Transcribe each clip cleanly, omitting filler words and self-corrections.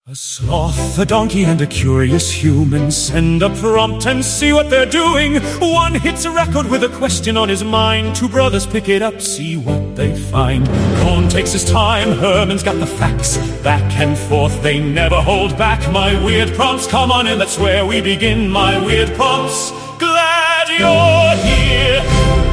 A sloth, a donkey, and a curious human send a prompt and see what they're doing. One hits a record with a question on his mind. Two brothers pick it up, see what they find. Cohn takes his time, Herman's got the facts. Back and forth, they never hold back. My weird prompts, come on in, that's where we begin. My weird prompts, glad you're here.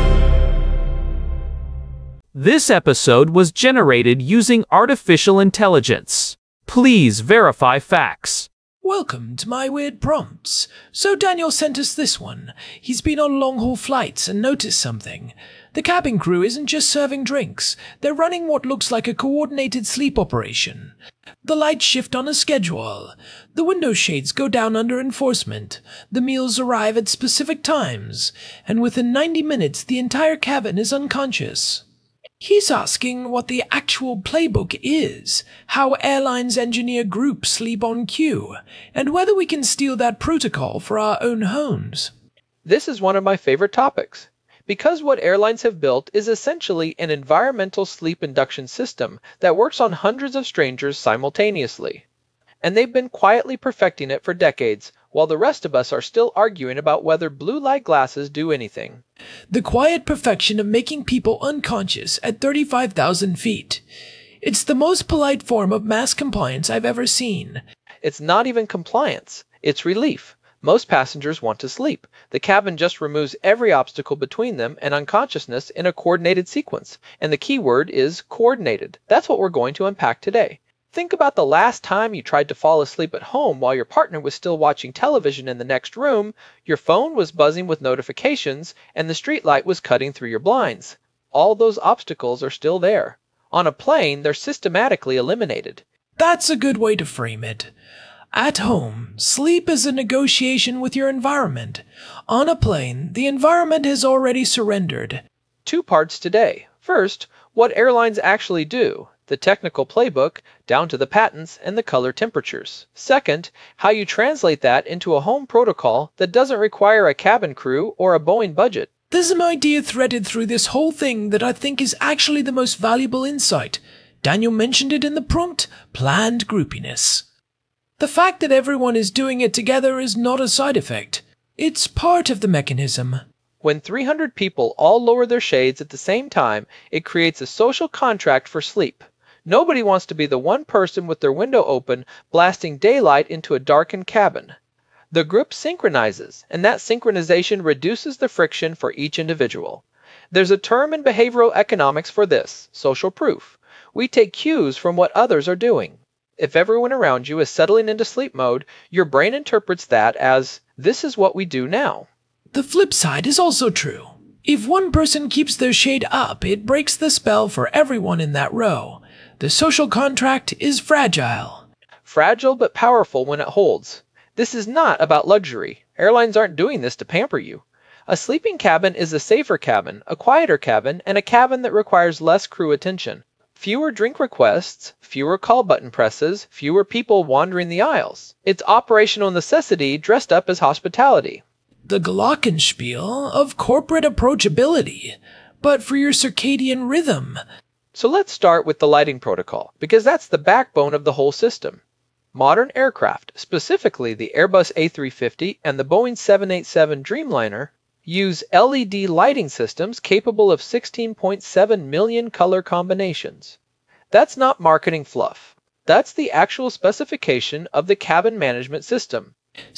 This episode was generated using artificial intelligence. Please verify facts. Welcome to My Weird Prompts. So Daniel sent us this one. He's been on long-haul flights and noticed something. The cabin crew isn't just serving drinks. They're running what looks like a coordinated sleep operation. The lights shift on a schedule. The window shades go down under enforcement. The meals arrive at specific times. And within 90 minutes, the entire cabin is unconscious. He's asking what the actual playbook is, how airlines engineer groups sleep on cue, and whether we can steal that protocol for our own homes. This is one of my favorite topics, because what airlines have built is essentially an environmental sleep induction system that works on hundreds of strangers simultaneously. And they've been quietly perfecting it for decades, while the rest of us are still arguing about whether blue light glasses do anything. The quiet perfection of making people unconscious at 35,000 feet. It's the most polite form of mass compliance I've ever seen. It's not even compliance, it's relief. Most passengers want to sleep. The cabin just removes every obstacle between them and unconsciousness in a coordinated sequence. And the key word is coordinated. That's what we're going to unpack today. Think about the last time you tried to fall asleep at home while your partner was still watching television in the next room, your phone was buzzing with notifications, and the streetlight was cutting through your blinds. All those obstacles are still there. On a plane, they're systematically eliminated. That's a good way to frame it. At home, sleep is a negotiation with your environment. On a plane, the environment has already surrendered. 2 parts today. First, what airlines actually do. The technical playbook, down to the patents and the color temperatures. Second, how you translate that into a home protocol that doesn't require a cabin crew or a Boeing budget. There's an idea threaded through this whole thing that I think is actually the most valuable insight. Daniel mentioned it in the prompt, planned groupiness. The fact that everyone is doing it together is not a side effect. It's part of the mechanism. When 300 people all lower their shades at the same time, it creates a social contract for sleep. Nobody wants to be the one person with their window open, blasting daylight into a darkened cabin. The group synchronizes, and that synchronization reduces the friction for each individual. There's a term in behavioral economics for this, social proof. We take cues from what others are doing. If everyone around you is settling into sleep mode, your brain interprets that as, this is what we do now. The flip side is also true. If one person keeps their shade up, it breaks the spell for everyone in that row. The social contract is fragile. Fragile but powerful when it holds. This is not about luxury. Airlines aren't doing this to pamper you. A sleeping cabin is a safer cabin, a quieter cabin, and a cabin that requires less crew attention. Fewer drink requests, fewer call button presses, fewer people wandering the aisles. It's operational necessity dressed up as hospitality. The glockenspiel of corporate approachability, but for your circadian rhythm. So let's start with the lighting protocol, because that's the backbone of the whole system. Modern aircraft, specifically the Airbus A350 and the Boeing 787 Dreamliner, use LED lighting systems capable of 16.7 million color combinations. That's not marketing fluff. That's the actual specification of the cabin management system.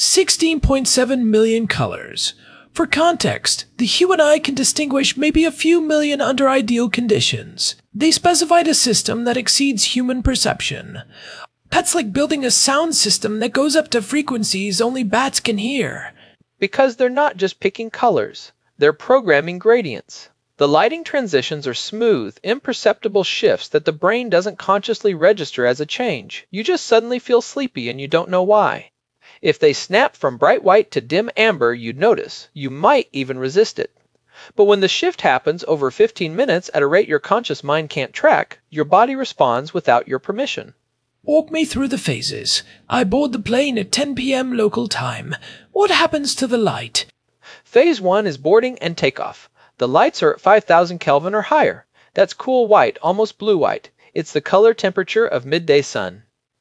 16.7 million colors. For context, the hue and eye can distinguish maybe a few million under ideal conditions. They specified a system that exceeds human perception. That's like building a sound system that goes up to frequencies only bats can hear. Because they're not just picking colors, they're programming gradients. The lighting transitions are smooth, imperceptible shifts that the brain doesn't consciously register as a change. You just suddenly feel sleepy and you don't know why. If they snap from bright white to dim amber, you'd notice. You might even resist it. But when the shift happens over 15 minutes at a rate your conscious mind can't track, your body responds without your permission. Walk me through the phases. I board the plane at 10 p.m. local time. What happens to the light? Phase 1 is boarding and takeoff. The lights are at 5,000 Kelvin or higher. That's cool white, almost blue white. It's the color temperature of midday sun.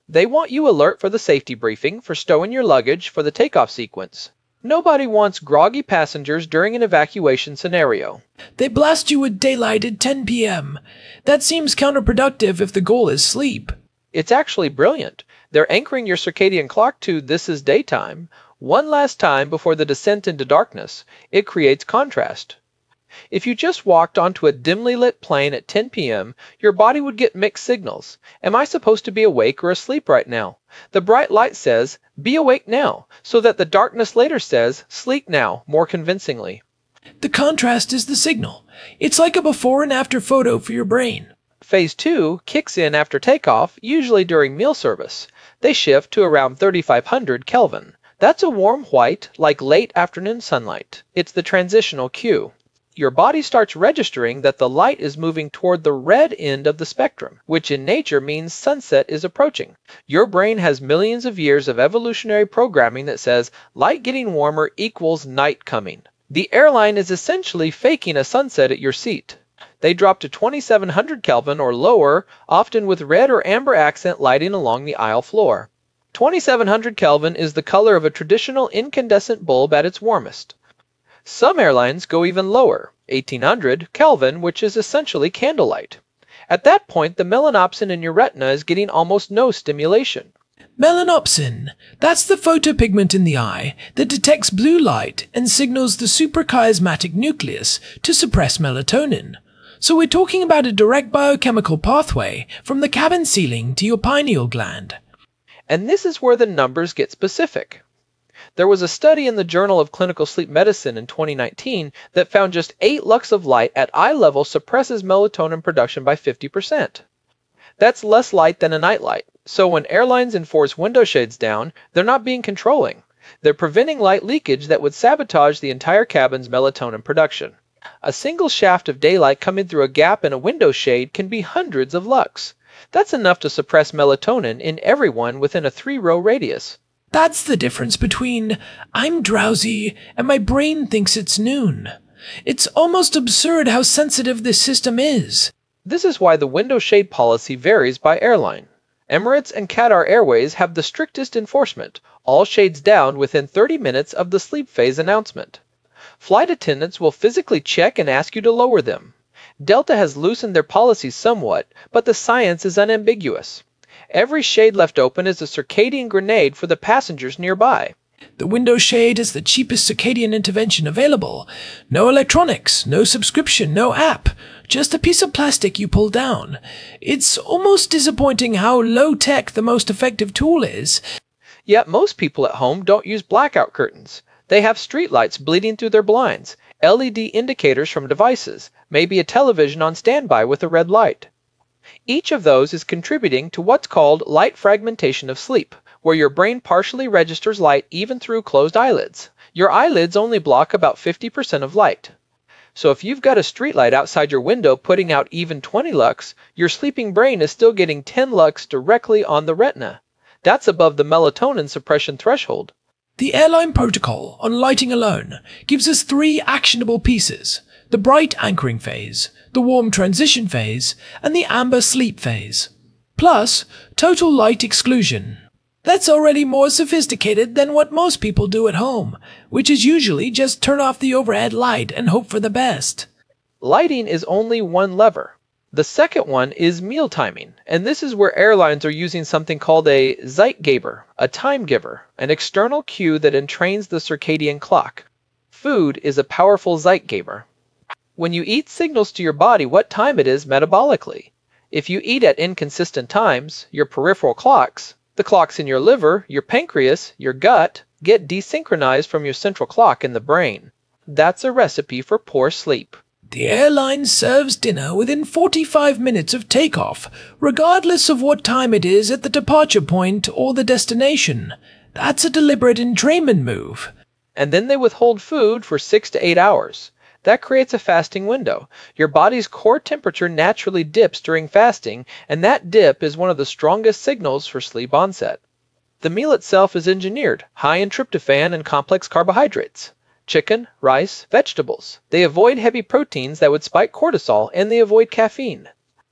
They want you alert for the safety briefing, for stowing your luggage, for the takeoff sequence. Nobody wants groggy passengers during an evacuation scenario. They blast you with daylight at 10 p.m. That seems counterproductive if the goal is sleep. It's actually brilliant. They're anchoring your circadian clock to "this is daytime" one last time before the descent into darkness. It creates contrast. If you just walked onto a dimly lit plane at 10 p.m., your body would get mixed signals. Am I supposed to be awake or asleep right now? The bright light says, "Be awake now," so that the darkness later says, "Sleep now," more convincingly. The contrast is the signal. It's like a before and after photo for your brain. Phase 2 kicks in after takeoff, usually during meal service. They shift to around 3500 Kelvin. That's a warm white, like late afternoon sunlight. It's the transitional cue. Your body starts registering that the light is moving toward the red end of the spectrum, which in nature means sunset is approaching. Your brain has millions of years of evolutionary programming that says light getting warmer equals night coming. The airline is essentially faking a sunset at your seat. They drop to 2700 Kelvin or lower, often with red or amber accent lighting along the aisle floor. 2700 Kelvin is the color of a traditional incandescent bulb at its warmest. Some airlines go even lower, 1800 Kelvin, which is essentially candlelight. At that point, the melanopsin in your retina is getting almost no stimulation. Melanopsin. That's the photopigment in the eye that detects blue light and signals the suprachiasmatic nucleus to suppress melatonin. So we're talking about a direct biochemical pathway from the cabin ceiling to your pineal gland. And this is where the numbers get specific. There was a study in the Journal of Clinical Sleep Medicine in 2019 that found just 8 lux of light at eye level suppresses melatonin production by 50%. That's less light than a nightlight. So when airlines enforce window shades down, they're not being controlling. They're preventing light leakage that would sabotage the entire cabin's melatonin production. A single shaft of daylight coming through a gap in a window shade can be hundreds of lux. That's enough to suppress melatonin in everyone within a 3-row radius. That's the difference between I'm drowsy and my brain thinks it's noon. It's almost absurd how sensitive this system is. This is why the window shade policy varies by airline. Emirates and Qatar Airways have the strictest enforcement, all shades down within 30 minutes of the sleep phase announcement. Flight attendants will physically check and ask you to lower them. Delta has loosened their policies somewhat, but the science is unambiguous. Every shade left open is a circadian grenade for the passengers nearby. The window shade is the cheapest circadian intervention available. No electronics, no subscription, no app. Just a piece of plastic you pull down. It's almost disappointing how low-tech the most effective tool is. Yet most people at home don't use blackout curtains. They have streetlights bleeding through their blinds, LED indicators from devices, maybe a television on standby with a red light. Each of those is contributing to what's called light fragmentation of sleep, where your brain partially registers light even through closed eyelids. Your eyelids only block about 50% of light. So if you've got a streetlight outside your window putting out even 20 lux, your sleeping brain is still getting 10 lux directly on the retina. That's above the melatonin suppression threshold. The airline protocol on lighting alone gives us 3 actionable pieces: the bright anchoring phase, the warm transition phase, and the amber sleep phase. Plus, total light exclusion. That's already more sophisticated than what most people do at home, which is usually just turn off the overhead light and hope for the best. Lighting is only one lever. The second one is meal timing, and this is where airlines are using something called a Zeitgeber, a time giver, an external cue that entrains the circadian clock. Food is a powerful Zeitgeber. When you eat, signals to your body what time it is metabolically. If you eat at inconsistent times, your peripheral clocks, the clocks in your liver, your pancreas, your gut, get desynchronized from your central clock in the brain. That's a recipe for poor sleep. The airline serves dinner within 45 minutes of takeoff, regardless of what time it is at the departure point or the destination. That's a deliberate entrainment move. And then they withhold food for 6 to 8 hours. That creates a fasting window. Your body's core temperature naturally dips during fasting, and that dip is one of the strongest signals for sleep onset. The meal itself is engineered, high in tryptophan and complex carbohydrates. Chicken, rice, vegetables. They avoid heavy proteins that would spike cortisol, and they avoid caffeine.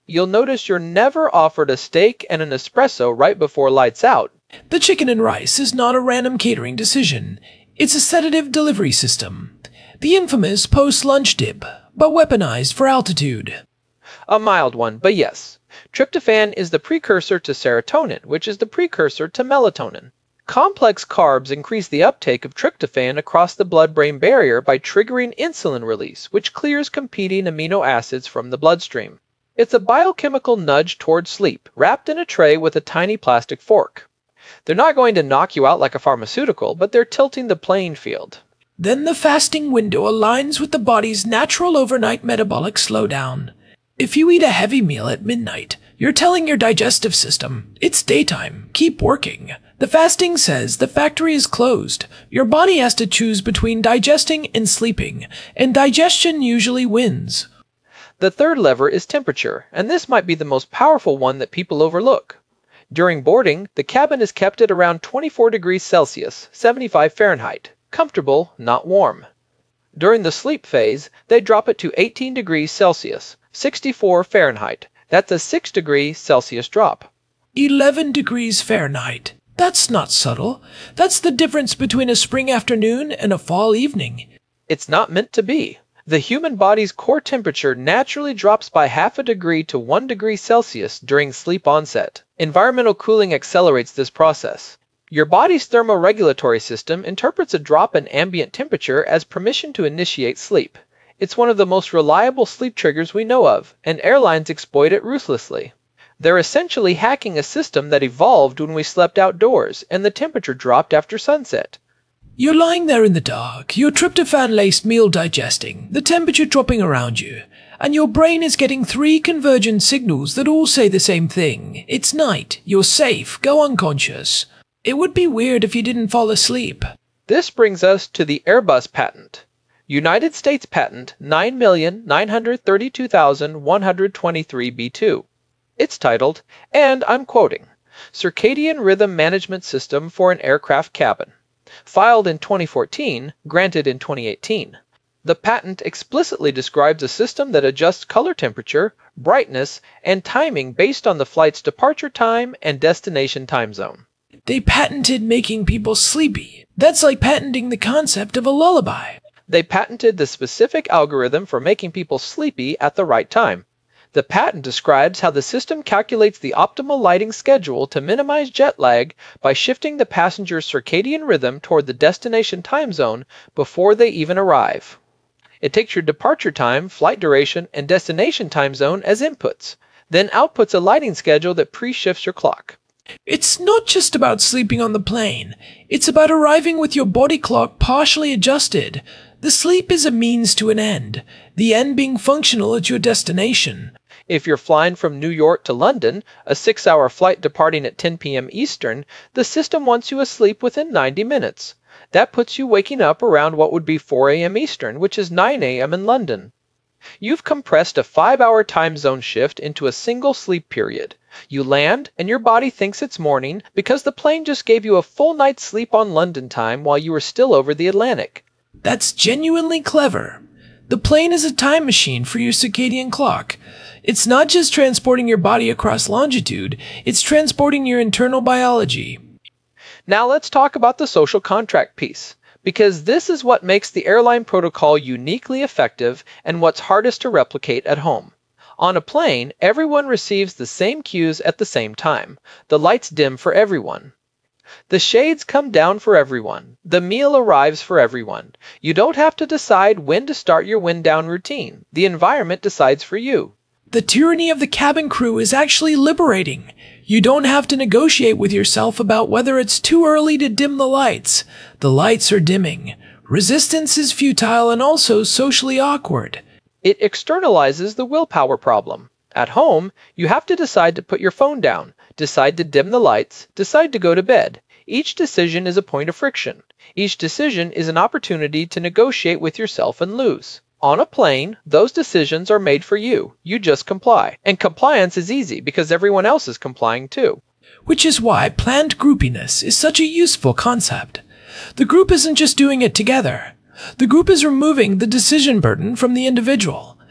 You'll notice you're never offered a steak and an espresso right before lights out. The chicken and rice is not a random catering decision. It's a sedative delivery system. The infamous post-lunch dip, but weaponized for altitude. A mild one, but yes. Tryptophan is the precursor to serotonin, which is the precursor to melatonin. Complex carbs increase the uptake of tryptophan across the blood-brain barrier by triggering insulin release, which clears competing amino acids from the bloodstream. It's a biochemical nudge toward sleep, wrapped in a tray with a tiny plastic fork. They're not going to knock you out like a pharmaceutical, but they're tilting the playing field. Then the fasting window aligns with the body's natural overnight metabolic slowdown. If you eat a heavy meal at midnight, you're telling your digestive system, it's daytime, keep working. The fasting says the factory is closed. Your body has to choose between digesting and sleeping, and digestion usually wins. The third lever is temperature, and this might be the most powerful one that people overlook. During boarding, the cabin is kept at around 24 degrees Celsius, 75 Fahrenheit. Comfortable, not warm. During the sleep phase, they drop it to 18 degrees Celsius, 64 Fahrenheit. That's a 6 degree Celsius drop. 11 degrees Fahrenheit. That's not subtle. That's the difference between a spring afternoon and a fall evening. It's not meant to be. The human body's core temperature naturally drops by half a degree to 1 degree Celsius during sleep onset. Environmental cooling accelerates this process. Your body's thermoregulatory system interprets a drop in ambient temperature as permission to initiate sleep. It's one of the most reliable sleep triggers we know of, and airlines exploit it ruthlessly. They're essentially hacking a system that evolved when we slept outdoors and the temperature dropped after sunset. You're lying there in the dark, your tryptophan-laced meal digesting, the temperature dropping around you, and your brain is getting 3 convergent signals that all say the same thing. It's night, you're safe, go unconscious. It would be weird if you didn't fall asleep. This brings us to the Airbus patent. United States Patent 9,932,123B2. It's titled, and I'm quoting, Circadian Rhythm Management System for an Aircraft Cabin. Filed in 2014, granted in 2018. The patent explicitly describes a system that adjusts color temperature, brightness, and timing based on the flight's departure time and destination time zone. They patented making people sleepy. That's like patenting the concept of a lullaby. They patented the specific algorithm for making people sleepy at the right time. The patent describes how the system calculates the optimal lighting schedule to minimize jet lag by shifting the passenger's circadian rhythm toward the destination time zone before they even arrive. It takes your departure time, flight duration, and destination time zone as inputs, then outputs a lighting schedule that pre-shifts your clock. It's not just about sleeping on the plane. It's about arriving with your body clock partially adjusted. The sleep is a means to an end, the end being functional at your destination. If you're flying from New York to London, a 6-hour flight departing at 10 p.m. Eastern, the system wants you asleep within 90 minutes. That puts you waking up around what would be 4 a.m. Eastern, which is 9 a.m. in London. You've compressed a 5-hour time zone shift into a single sleep period. You land, and your body thinks it's morning because the plane just gave you a full night's sleep on London time while you were still over the Atlantic. That's genuinely clever. The plane is a time machine for your circadian clock. It's not just transporting your body across longitude, it's transporting your internal biology. Now let's talk about the social contract piece, because this is what makes the airline protocol uniquely effective and what's hardest to replicate at home. On a plane, everyone receives the same cues at the same time. The lights dim for everyone. The shades come down for everyone. The meal arrives for everyone. You don't have to decide when to start your wind down routine. The environment decides for you. The tyranny of the cabin crew is actually liberating. You don't have to negotiate with yourself about whether it's too early to dim the lights. The lights are dimming. Resistance is futile and also socially awkward. It externalizes the willpower problem. At home, you have to decide to put your phone down, decide to dim the lights, decide to go to bed. Each decision is a point of friction. Each decision is an opportunity to negotiate with yourself and lose. On a plane, those decisions are made for you. You just comply. And compliance is easy because everyone else is complying too. Which is why planned groupiness is such a useful concept. The group isn't just doing it together. The group is removing the decision burden from the individual.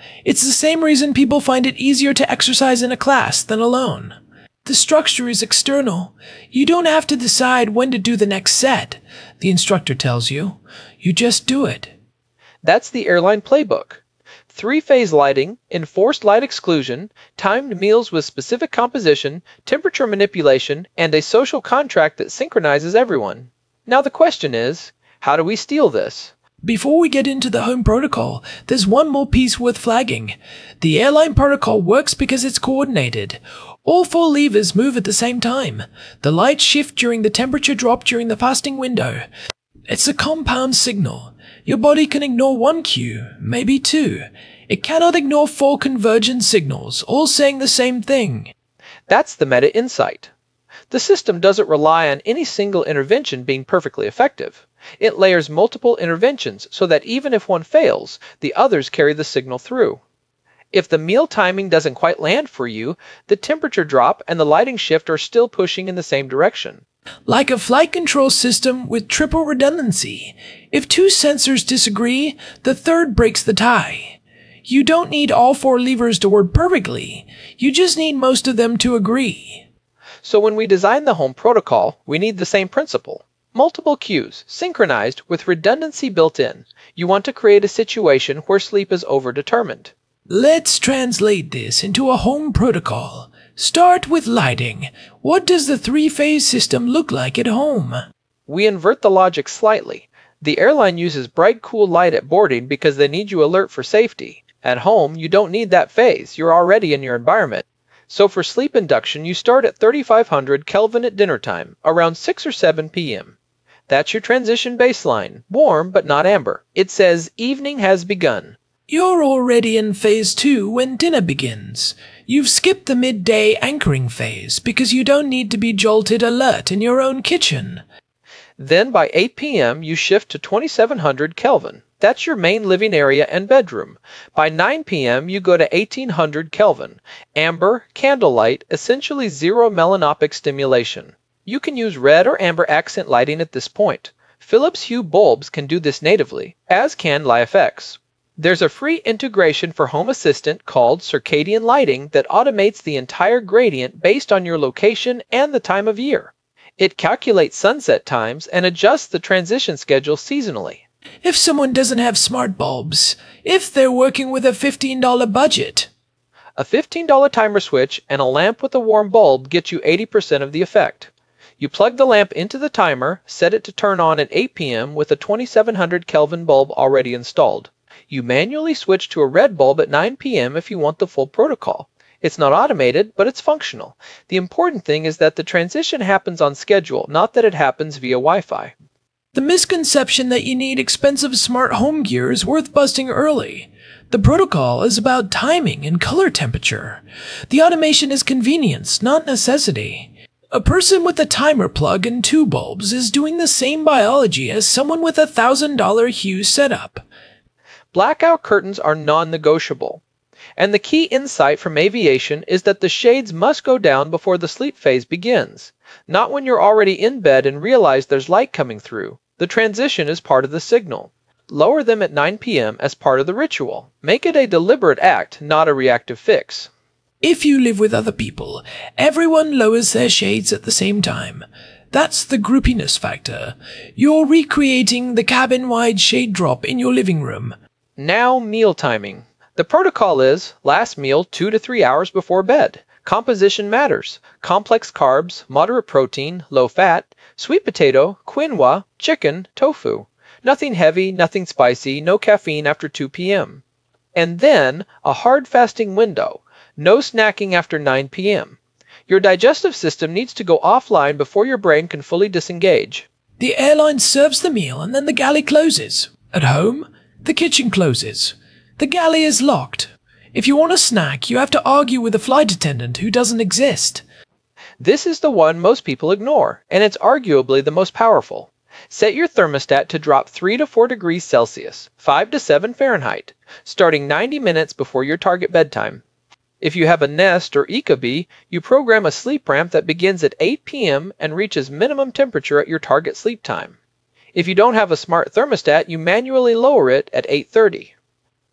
It's the same reason people find it easier to exercise in a class than alone. The structure is external. You don't have to decide when to do the next set. The instructor tells you. You just do it. That's the airline playbook. 3-phase lighting, enforced light exclusion, timed meals with specific composition, temperature manipulation, and a social contract that synchronizes everyone. Now the question is, how do we steal this? Before we get into the home protocol, there's one more piece worth flagging. The airline protocol works because it's coordinated. All 4 levers move at the same time. The lights shift during the temperature drop during the fasting window. It's a compound signal. Your body can ignore 1 cue, maybe 2. It cannot ignore 4 convergent signals, all saying the same thing. That's the meta-insight. The system doesn't rely on any single intervention being perfectly effective. It layers multiple interventions so that even if one fails, the others carry the signal through. If the meal timing doesn't quite land for you, the temperature drop and the lighting shift are still pushing in the same direction. Like a flight control system with triple redundancy. If 2 sensors disagree, the third breaks the tie. You don't need all 4 levers to work perfectly. You just need most of them to agree. So when we design the home protocol, we need the same principle. Multiple cues, synchronized with redundancy built in. You want to create a situation where sleep is overdetermined. Let's translate this into a home protocol. Start with lighting. What does the 3-phase system look like at home? We invert the logic slightly. The airline uses bright, cool light at boarding because they need you alert for safety. At home, you don't need that phase. You're already in your environment. So for sleep induction, you start at 3500 Kelvin at dinner time, around 6 or 7 p.m. That's your transition baseline, warm but not amber. It says evening has begun. You're already in phase 2 when dinner begins. You've skipped the midday anchoring phase because you don't need to be jolted alert in your own kitchen. Then by 8 p.m. you shift to 2700 Kelvin. That's your main living area and bedroom. By 9 p.m. you go to 1800 Kelvin. Amber, candlelight, essentially zero melanopic stimulation. You can use red or amber accent lighting at this point. Philips Hue bulbs can do this natively, as can LIFX. There's a free integration for Home Assistant called Circadian Lighting that automates the entire gradient based on your location and the time of year. It calculates sunset times and adjusts the transition schedule seasonally. If someone doesn't have smart bulbs, if they're working with a $15 budget. A $15 timer switch and a lamp with a warm bulb get you 80% of the effect. You plug the lamp into the timer, set it to turn on at 8 p.m. with a 2700 Kelvin bulb already installed. You manually switch to a red bulb at 9 p.m. if you want the full protocol. It's not automated, but it's functional. The important thing is that the transition happens on schedule, not that it happens via Wi-Fi. The misconception that you need expensive smart home gear is worth busting early. The protocol is about timing and color temperature. The automation is convenience, not necessity. A person with a timer plug and 2 bulbs is doing the same biology as someone with a $1,000 Hue setup. Blackout curtains are non-negotiable. And the key insight from aviation is that the shades must go down before the sleep phase begins, not when you're already in bed and realize there's light coming through. The transition is part of the signal. Lower them at 9 p.m. as part of the ritual. Make it a deliberate act, not a reactive fix. If you live with other people, everyone lowers their shades at the same time. That's the groupiness factor. You're recreating the cabin-wide shade drop in your living room. Now meal timing. The protocol is last meal 2 to 3 hours before bed. Composition matters. Complex carbs, moderate protein, low fat, sweet potato, quinoa, chicken, tofu. Nothing heavy, nothing spicy, no caffeine after 2 p.m. And then a hard fasting window. No snacking after 9 p.m. Your digestive system needs to go offline before your brain can fully disengage. The airline serves the meal and then the galley closes. At home, the kitchen closes. The galley is locked. If you want a snack, you have to argue with a flight attendant who doesn't exist. This is the one most people ignore, and it's arguably the most powerful. Set your thermostat to drop 3 to 4 degrees Celsius, 5 to 7 Fahrenheit, starting 90 minutes before your target bedtime. If you have a Nest or Ecobee, you program a sleep ramp that begins at 8 p.m. and reaches minimum temperature at your target sleep time. If you don't have a smart thermostat, you manually lower it at 8:30.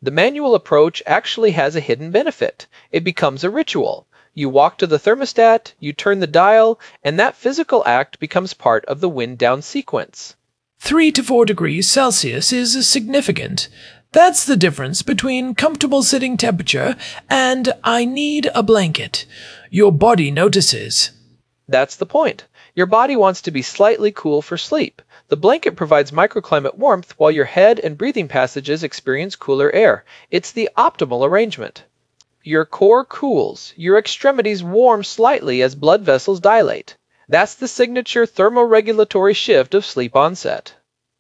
The manual approach actually has a hidden benefit. It becomes a ritual. You walk to the thermostat, you turn the dial, and that physical act becomes part of the wind down sequence. 3 to 4 degrees Celsius is significant. That's the difference between comfortable sitting temperature and I need a blanket. Your body notices. That's the point. Your body wants to be slightly cool for sleep. The blanket provides microclimate warmth while your head and breathing passages experience cooler air. It's the optimal arrangement. Your core cools, your extremities warm slightly as blood vessels dilate. That's the signature thermoregulatory shift of sleep onset.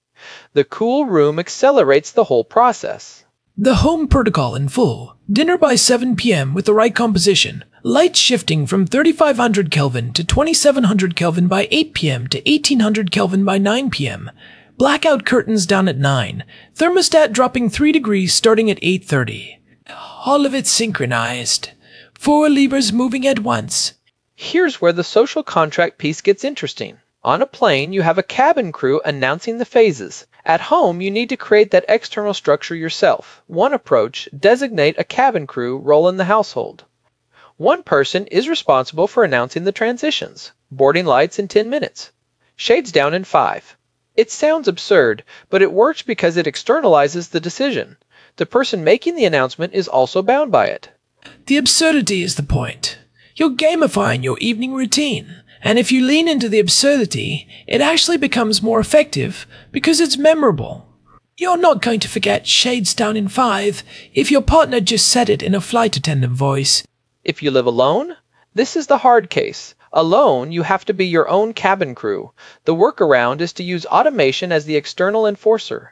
The cool room accelerates the whole process. The home protocol in full. Dinner by 7 p.m. with the right composition. Light shifting from 3500 Kelvin to 2700 Kelvin by 8 p.m. to 1800 Kelvin by 9 p.m. Blackout curtains down at 9. Thermostat dropping 3 degrees starting at 8:30. All of it synchronized. 4 levers moving at once. Here's where the social contract piece gets interesting. On a plane, you have a cabin crew announcing the phases. At home, you need to create that external structure yourself. One approach, designate a cabin crew role in the household. One person is responsible for announcing the transitions. Boarding lights in 10 minutes. Shades down in 5. It sounds absurd, but it works because it externalizes the decision. The person making the announcement is also bound by it. The absurdity is the point. You're gamifying your evening routine. And if you lean into the absurdity, it actually becomes more effective because it's memorable. You're not going to forget shades down in 5 if your partner just said it in a flight attendant voice. If you live alone, this is the hard case. Alone, you have to be your own cabin crew. The workaround is to use automation as the external enforcer.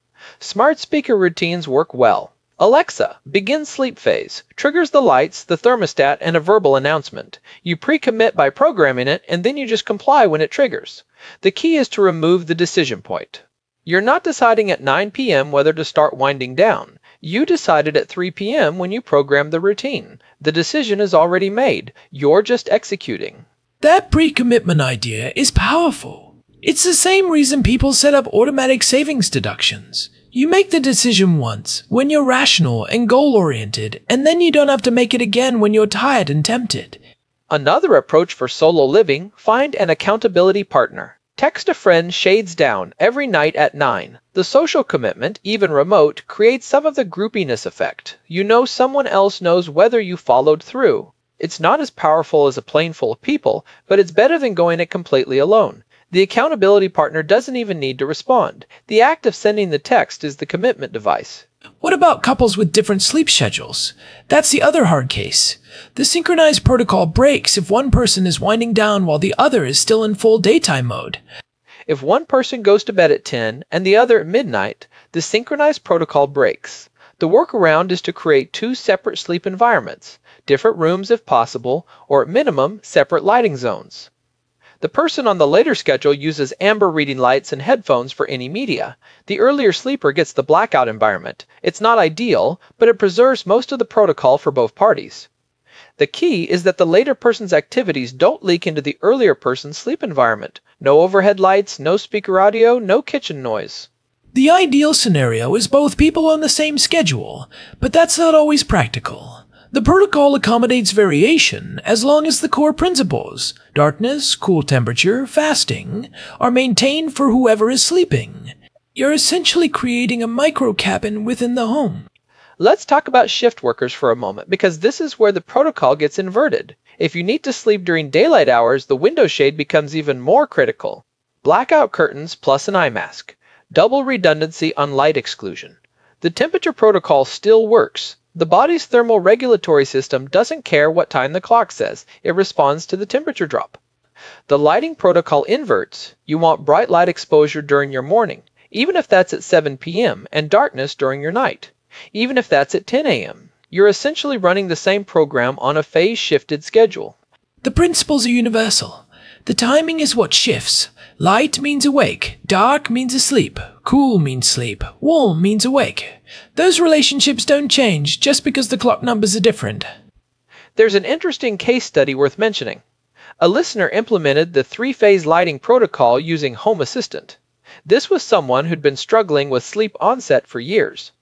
Smart speaker routines work well. Alexa, begin sleep phase, triggers the lights, the thermostat, and a verbal announcement. You pre-commit by programming it, and then you just comply when it triggers. The key is to remove the decision point. You're not deciding at 9 p.m. whether to start winding down. You decided at 3 p.m. when you programmed the routine. The decision is already made. You're just executing. That pre-commitment idea is powerful. It's the same reason people set up automatic savings deductions. You make the decision once, when you're rational and goal-oriented, and then you don't have to make it again when you're tired and tempted. Another approach for solo living, find an accountability partner. Text a friend shades down every night at 9. The social commitment, even remote, creates some of the groupiness effect. You know someone else knows whether you followed through. It's not as powerful as a plane full of people, but it's better than going it completely alone. The accountability partner doesn't even need to respond. The act of sending the text is the commitment device. What about couples with different sleep schedules? That's the other hard case. The synchronized protocol breaks if one person is winding down while the other is still in full daytime mode. If one person goes to bed at 10 and the other at midnight, the synchronized protocol breaks. The workaround is to create 2 separate sleep environments, different rooms if possible, or at minimum, separate lighting zones. The person on the later schedule uses amber reading lights and headphones for any media. The earlier sleeper gets the blackout environment. It's not ideal, but it preserves most of the protocol for both parties. The key is that the later person's activities don't leak into the earlier person's sleep environment. No overhead lights, no speaker audio, no kitchen noise. The ideal scenario is both people on the same schedule, but that's not always practical. The protocol accommodates variation as long as the core principles, darkness, cool temperature, fasting, are maintained for whoever is sleeping. You're essentially creating a micro-cabin within the home. Let's talk about shift workers for a moment, because this is where the protocol gets inverted. If you need to sleep during daylight hours, the window shade becomes even more critical. Blackout curtains plus an eye mask. Double redundancy on light exclusion. The temperature protocol still works. The body's thermal regulatory system doesn't care what time the clock says. It responds to the temperature drop. The lighting protocol inverts. You want bright light exposure during your morning, even if that's at 7 p.m., and darkness during your night, even if that's at 10 a.m. You're essentially running the same program on a phase-shifted schedule. The principles are universal. The timing is what shifts. Light means awake, dark means asleep, cool means sleep, warm means awake. Those relationships don't change just because the clock numbers are different. There's an interesting case study worth mentioning. A listener implemented the 3-phase lighting protocol using Home Assistant. This was someone who'd been struggling with sleep onset for years.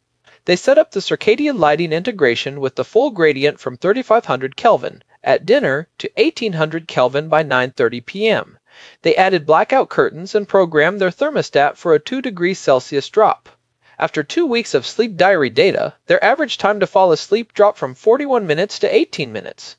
They set up the circadian lighting integration with the full gradient from 3500 Kelvin at dinner to 1800 Kelvin by 9:30 p.m. They added blackout curtains and programmed their thermostat for a 2 degrees Celsius drop. After 2 weeks of sleep diary data, their average time to fall asleep dropped from 41 minutes to 18 minutes.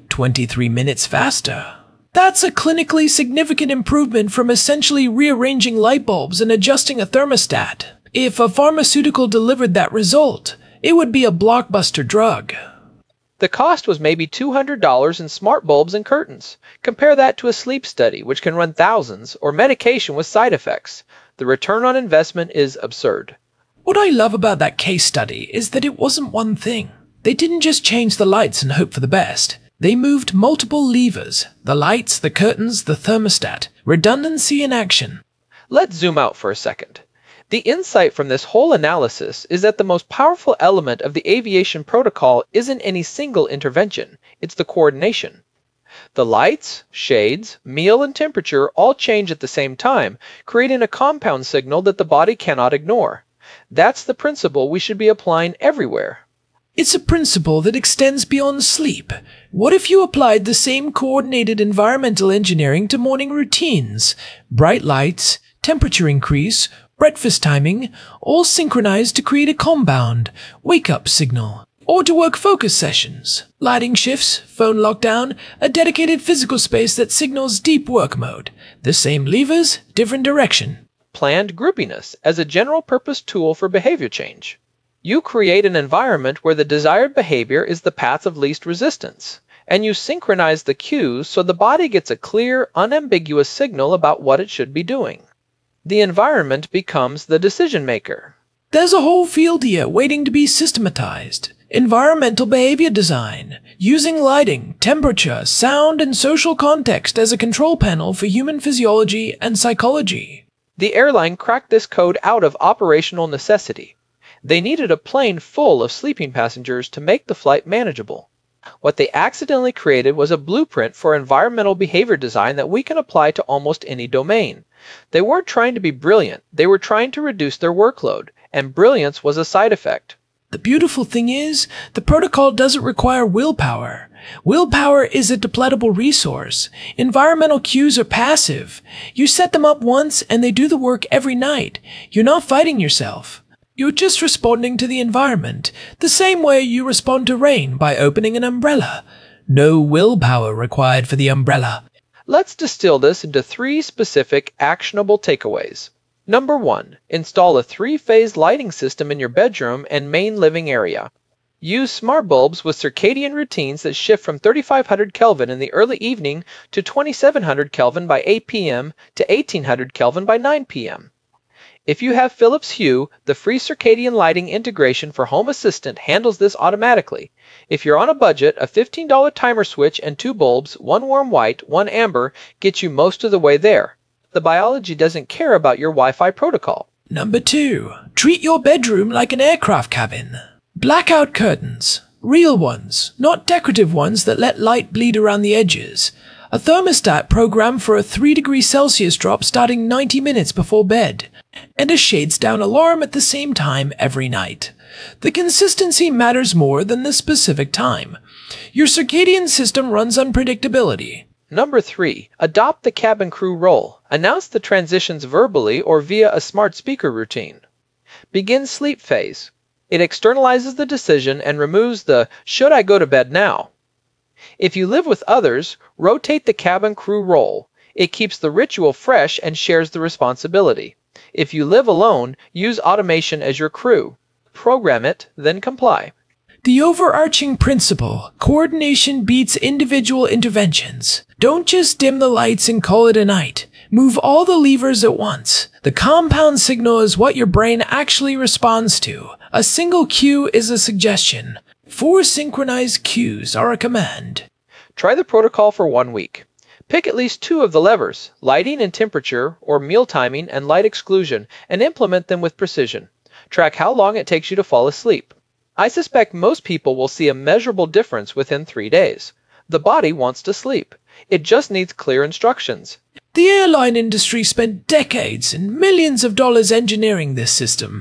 23 minutes faster. That's a clinically significant improvement from essentially rearranging light bulbs and adjusting a thermostat. If a pharmaceutical delivered that result, it would be a blockbuster drug. The cost was maybe $200 in smart bulbs and curtains. Compare that to a sleep study, which can run thousands, or medication with side effects. The return on investment is absurd. What I love about that case study is that it wasn't one thing. They didn't just change the lights and hope for the best. They moved multiple levers: the lights, the curtains, the thermostat. Redundancy in action. Let's zoom out for a second. The insight from this whole analysis is that the most powerful element of the aviation protocol isn't any single intervention, it's the coordination. The lights, shades, meal, and temperature all change at the same time, creating a compound signal that the body cannot ignore. That's the principle we should be applying everywhere. It's a principle that extends beyond sleep. What if you applied the same coordinated environmental engineering to morning routines? Bright lights, temperature increase, breakfast timing, all synchronized to create a compound wake-up signal. Or to work focus sessions, lighting shifts, phone lockdown, a dedicated physical space that signals deep work mode. The same levers, different direction. Planned groupiness as a general-purpose tool for behavior change. You create an environment where the desired behavior is the path of least resistance, and you synchronize the cues so the body gets a clear, unambiguous signal about what it should be doing. The environment becomes the decision maker. There's a whole field here waiting to be systematized. Environmental behavior design, using lighting, temperature, sound, and social context as a control panel for human physiology and psychology. The airline cracked this code out of operational necessity. They needed a plane full of sleeping passengers to make the flight manageable. What they accidentally created was a blueprint for environmental behavior design that we can apply to almost any domain. They weren't trying to be brilliant, they were trying to reduce their workload, and brilliance was a side effect. The beautiful thing is, the protocol doesn't require willpower. Willpower is a depletable resource. Environmental cues are passive. You set them up once and they do the work every night. You're not fighting yourself. You're just responding to the environment, the same way you respond to rain by opening an umbrella. No willpower required for the umbrella. Let's distill this into 3 specific, actionable takeaways. Number 1. Install a 3-phase lighting system in your bedroom and main living area. Use smart bulbs with circadian routines that shift from 3500 Kelvin in the early evening to 2700 Kelvin by 8 p.m. to 1800 Kelvin by 9 p.m. If you have Philips Hue, the free circadian lighting integration for Home Assistant handles this automatically. If you're on a budget, a $15 timer switch and 2 bulbs, 1 warm white, 1 amber, gets you most of the way there. The biology doesn't care about your Wi-Fi protocol. Number 2. Treat your bedroom like an aircraft cabin. Blackout curtains. Real ones, not decorative ones that let light bleed around the edges. A thermostat programmed for a 3 degrees Celsius drop starting 90 minutes before bed. And a shades down alarm at the same time every night. The consistency matters more than the specific time. Your circadian system runs on predictability. Number 3. Adopt the cabin crew role. Announce the transitions verbally or via a smart speaker routine. Begin sleep phase. It externalizes the decision and removes the "should I go to bed now?" If you live with others, rotate the cabin crew role. It keeps the ritual fresh and shares the responsibility. If you live alone, use automation as your crew. Program it, then comply. The overarching principle, coordination beats individual interventions. Don't just dim the lights and call it a night. Move all the levers at once. The compound signal is what your brain actually responds to. A single cue is a suggestion. 4 synchronized cues are a command. Try the protocol for 1 week. Pick at least 2 of the levers, lighting and temperature, or meal timing and light exclusion, and implement them with precision. Track how long it takes you to fall asleep. I suspect most people will see a measurable difference within 3 days. The body wants to sleep. It just needs clear instructions. The airline industry spent decades and millions of dollars engineering this system.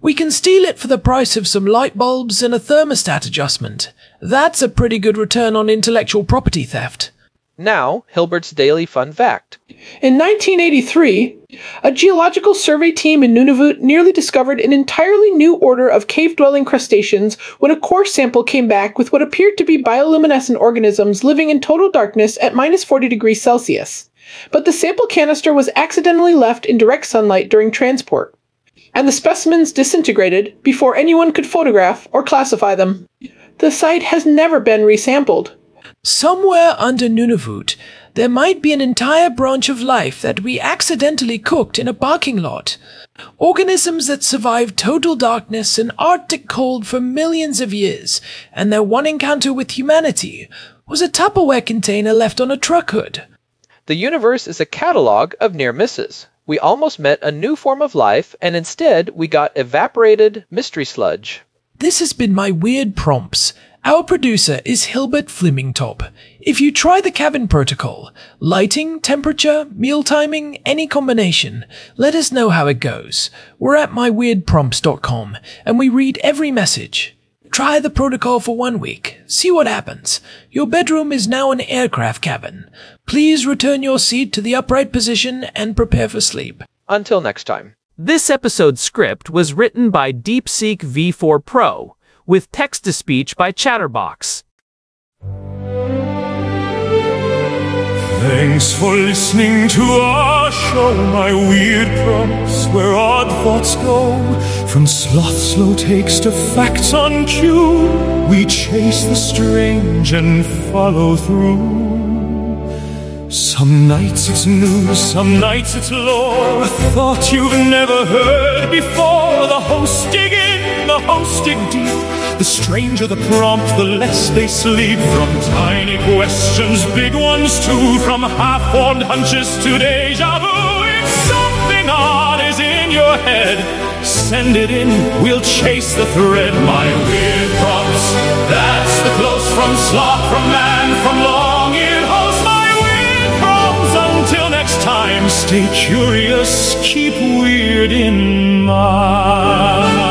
We can steal it for the price of some light bulbs and a thermostat adjustment. That's a pretty good return on intellectual property theft. Now, Hilbert's Daily Fun Fact. In 1983, a geological survey team in Nunavut nearly discovered an entirely new order of cave-dwelling crustaceans when a core sample came back with what appeared to be bioluminescent organisms living in total darkness at minus 40 degrees Celsius. But the sample canister was accidentally left in direct sunlight during transport, and the specimens disintegrated before anyone could photograph or classify them. The site has never been resampled. Somewhere under Nunavut, there might be an entire branch of life that we accidentally cooked in a parking lot. Organisms that survived total darkness and Arctic cold for millions of years, and their one encounter with humanity was a Tupperware container left on a truck hood. The universe is a catalog of near misses. We almost met a new form of life, and instead we got evaporated mystery sludge. This has been my Weird Prompts. Our producer is Hilbert Flemingtop. If you try the cabin protocol, lighting, temperature, meal timing, any combination, let us know how it goes. We're at myweirdprompts.com, and we read every message. Try the protocol for 1 week. See what happens. Your bedroom is now an aircraft cabin. Please return your seat to the upright position and prepare for sleep. Until next time. This episode's script was written by DeepSeek V4 Pro, with text-to-speech by Chatterbox. Thanks for listening to our show, My Weird Prompts, where odd thoughts go. From sloth slow takes to facts on cue, we chase the strange and follow through. Some nights it's news, some nights it's lore, a thought you've never heard before. The hosts dig in, the hosts dig deep. The stranger the prompt, the less they sleep. From tiny questions, big ones too. From half-formed hunches to deja vu. If something odd is in your head, send it in, we'll chase the thread. My Weird Prompts, that's the close from sloth, from man, from long-eared host. My Weird Prompts, until next time, stay curious, keep weird in mind.